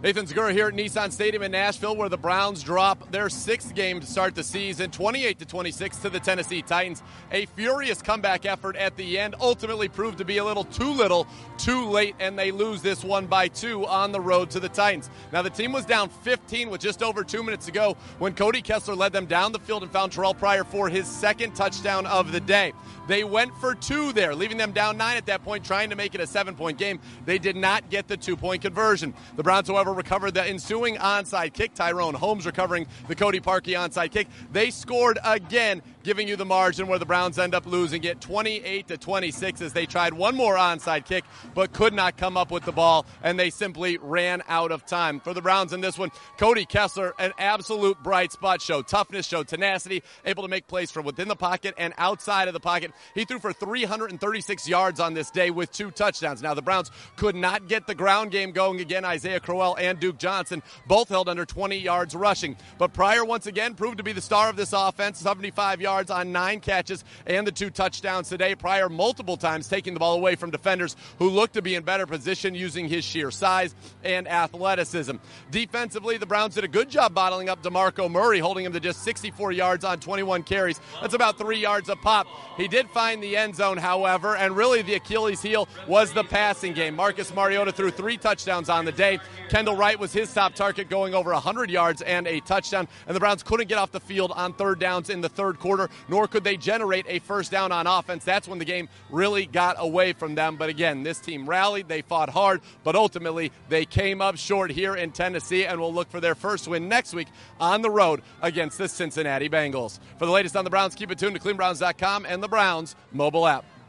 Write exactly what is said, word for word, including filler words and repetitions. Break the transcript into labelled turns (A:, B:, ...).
A: Nathan Segura here at Nissan Stadium in Nashville, where the Browns drop their sixth game to start the season, twenty-eight to twenty-six to the Tennessee Titans. A furious comeback effort at the end ultimately proved to be a little too little, too late, and they lose this one by two on the road to the Titans. Now, the team was down fifteen with just over two minutes to go when Cody Kessler led them down the field and found Terrell Pryor for his second touchdown of the day. They went for two there, leaving them down nine at that point, trying to make it a seven-point game. They did not get the two-point conversion. The Browns, however, recovered the ensuing onside kick. Tyrone Holmes recovering the Cody Parkey onside kick. They scored again, giving you the margin where the Browns end up losing it twenty-eight to twenty-six as they tried one more onside kick but could not come up with the ball, and they simply ran out of time. For the Browns in this one, Cody Kessler, an absolute bright spot, showed toughness, showed tenacity, able to make plays from within the pocket and outside of the pocket. He threw for three hundred thirty-six yards on this day with two touchdowns. Now, the Browns could not get the ground game going again. Isaiah Crowell and Duke Johnson both held under twenty yards rushing. But Pryor once again proved to be the star of this offense, seventy-five yards on nine catches and the two touchdowns today. Pryor multiple times taking the ball away from defenders who looked to be in better position using his sheer size and athleticism. Defensively, the Browns did a good job bottling up DeMarco Murray, holding him to just sixty-four yards on twenty-one carries. That's about three yards a pop. He did find the end zone, however, and really the Achilles heel was the passing game. Marcus Mariota threw three touchdowns on the day. Kendall Wright was his top target, going over one hundred yards and a touchdown, and the Browns couldn't get off the field on third downs in the third quarter, nor could they generate a first down on offense. That's when the game really got away from them. But again, this team rallied, they fought hard, but ultimately they came up short here in Tennessee and will look for their first win next week on the road against the Cincinnati Bengals. For the latest on the Browns, keep it tuned to Cleveland Browns dot com and the Browns mobile app.